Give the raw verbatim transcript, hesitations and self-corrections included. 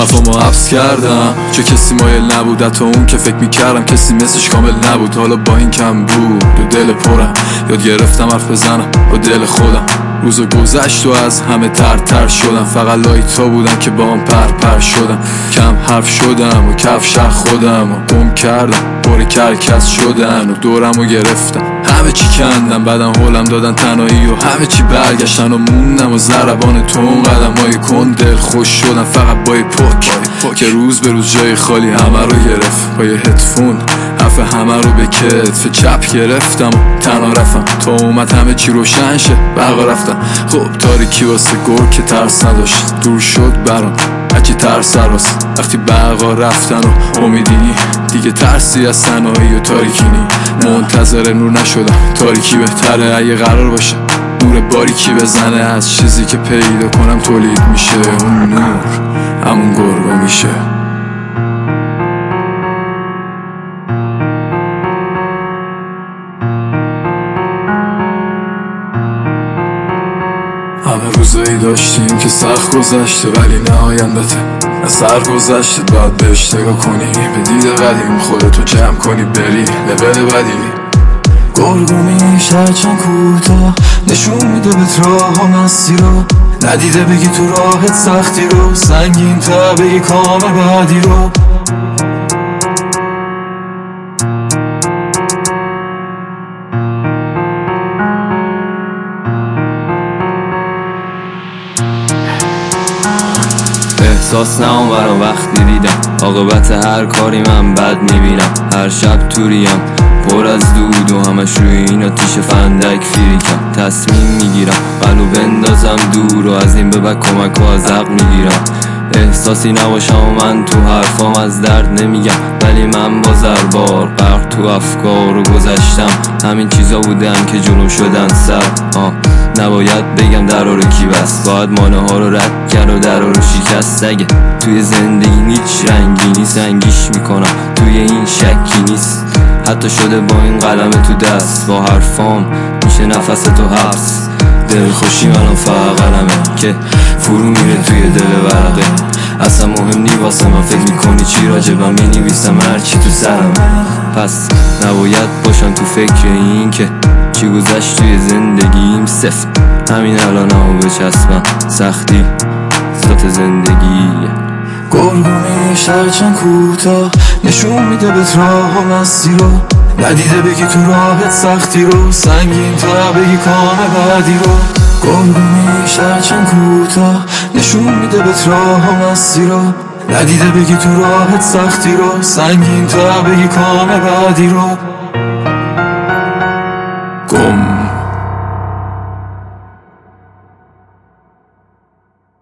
حرفامو حبس کردم چه کسی مایل نبود، حتی اون که فکر میکردم کسی مثلش کامل نبود. حالا با این کم بود دو دل پرم، یاد گرفتم حرف بزنم با دل خودم. روزا گذشت و از همه تر تر شدم، فقط لایتا بودن که با هم پر پر شدم. کم حرف شدم و کفش خودم و گم کردم، پر کرکس شدن و دورم و گرفتم. همه چی کندم بعدم هولم دادن تنهایی و همه چی برگشتن و موندم و ضربان تو اون قدم های کن دل خوش شدم. فقط با یه پک که روز به روز جای خالی همه رو گرفت. با یه هدفون حرف همه رو به کتف چپ گرفتم و تنها رفتم تا اومد همه چی روشن شه. برقا رفتم خب تاریکی واسه گر که ترس نداشت، دور شد برام هرچی ترس راست. وقتی برقا رفتن و امیدی دیگه ترسی از تنهایی و تاریکی نی. منتظر نور نشدم، تاریکی بهتره اگه قرار باشه نور باریکی بزنه. از چیزی که پیدا کنم تولید میشه، اون نور همون گربه میشه. همه روزایی داشتیم که سخت گذشته ولی نه آیندته، نه سر گذشته باید بهش نگاه کنی. به دید قدیم خودتو جمع کنی بری لول بدی. گرگومیش هرچند کوتاه نشون میده بهت راه و مسیر رو، ندیده بگی تو راهت سختی رو، سنگین تا بگی کام بعدی رو. احساس نام برام وقتی دیدم عاقبت هر کاری من بد میبینم. هر شب توریم پر از دود و همش روی این آتیش فندک فیریکم. تصمیم میگیرم قلو بندازم دور و از این به بعد کمک و از عقل میگیرم. احساسی نباشم و من تو حرفام از درد نمیگم، ولی من با زربار غرق تو افکار و گذشتم. همین چیزا بودن که جلو شدن سر آه. نباید بگم درا رو کی بست، باید مانه ها رو رد کرد و درا رو شکست. اگه توی زندگی هیچ رنگی نیست سنگیش میکنم، توی این شکی نیست. حتی شده با این قلم تو دست با حرفام میشه نفس تو حبس. دل خوشی منم فقط قلمه که فرو میره توی دل ورقه. اصلا مهم نی واسه من فکر میکنی چی راجبم مینویسم هرچی تو سرم. پس نباید باشم تو فکر این که چی گذشت توی زندگیم سفت. همین الان همو بچسبم سختی ذات زندگی. گرگومیش هرچند کوتاه نشون میده بهت راه و مسیر رو، ندیده بگی تو راهت سختی رو، سنگین تا بگی کام بعدی رو. گرگومیش هرچند کوتاه نشون میده بهت راه و مسیر رو، ندیده بگی تو راهت سختی رو، سنگین تا بگی کام بعدی رو.